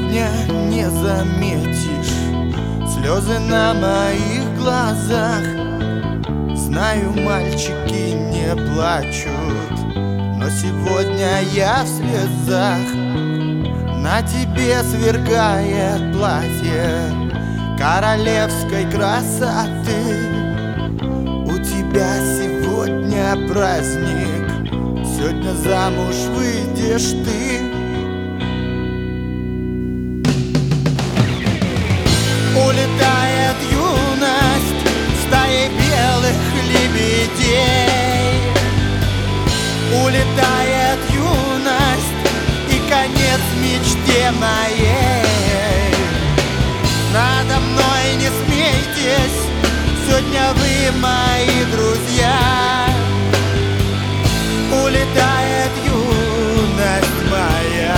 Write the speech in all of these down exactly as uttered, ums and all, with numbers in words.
сегодня не заметишь слезы на моих глазах. Знаю, мальчики не плачут, но сегодня я в слезах. На тебе сверкает платье королевской красоты. У тебя сегодня праздник, сегодня замуж выйдешь ты. Улетает юность стаей белых лебедей. Улетает юность и конец мечте моей. Надо мной не смейтесь, сегодня вы мои друзья. Улетает юность моя.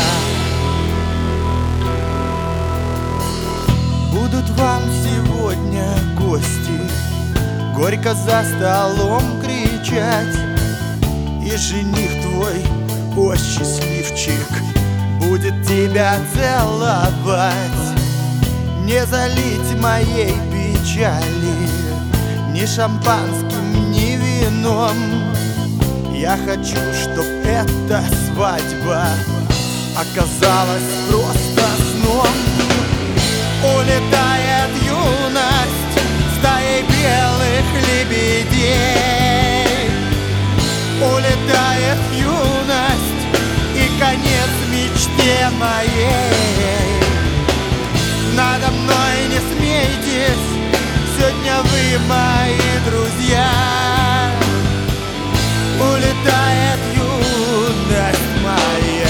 Будут вам сегодня гости горько за столом кричать. И жених твой, о счастливчик, будет тебя целовать. Не залить моей печали ни шампанским, ни вином. Я хочу, чтоб эта свадьба оказалась просто сном. Улетает юность стаей белых лебедей. Улетает юность и конец мечте моей. Надо мной не смейтесь, сегодня вы мои друзья. Улетает юность моя.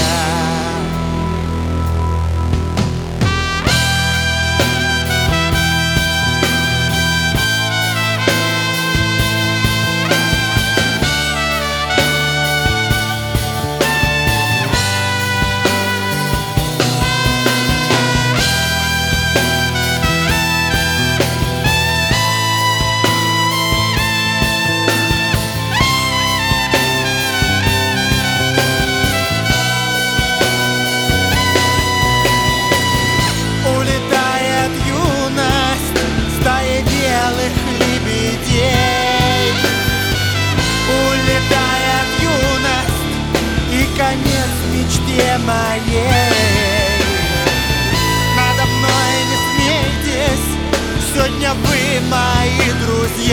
Улетает юность и конец мечте моей. Надо мной не смейтесь, сегодня вы мои друзья.